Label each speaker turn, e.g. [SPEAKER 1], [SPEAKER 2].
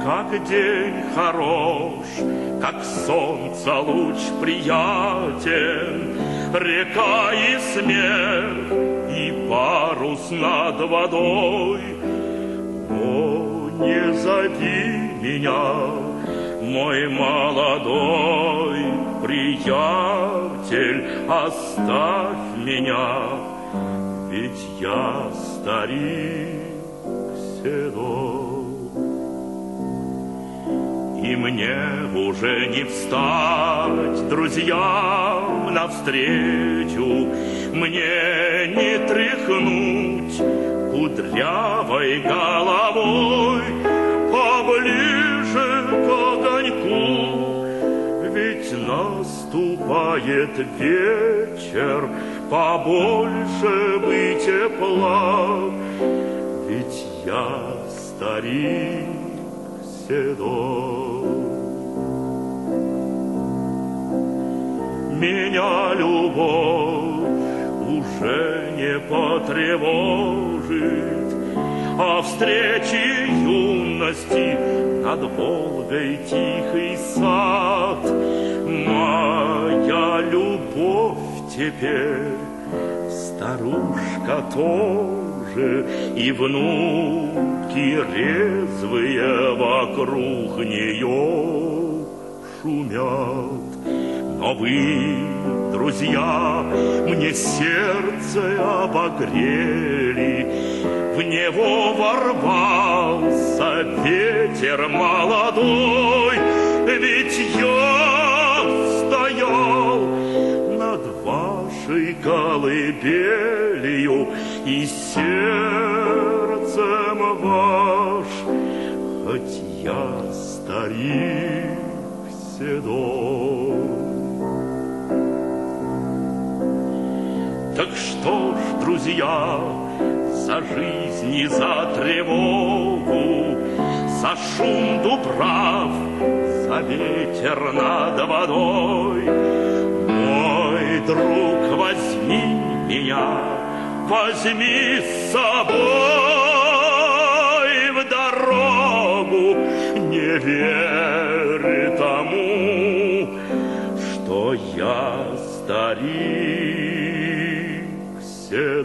[SPEAKER 1] Как день хорош, как солнце луч приятен, река и смех, и парус над водой. О, не зови меня, мой молодой приятель, оставь меня, ведь я старик седой. И мне уже не встать друзьям навстречу, мне не тряхнуть кудрявой головой поближе к огоньку, ведь наступает вечер, побольше бы тепла, ведь я старик седой. Меня любовь уже не потревожит, а встречи юности над Волгой тихий сад. Моя любовь теперь старушка тоже, и внуки резвые вокруг нее шумят. Но вы, друзья, мне сердце обогрели, в него ворвался ветер молодой, ведь я стоял над вашей колыбелью, и сердцем ваш, хоть я старик седой. Так что ж, друзья, за жизнь и за тревогу, за шум дубрав, за ветер над водой, мой друг, возьми меня, возьми с собой в дорогу, не верь тому, что я старик седой.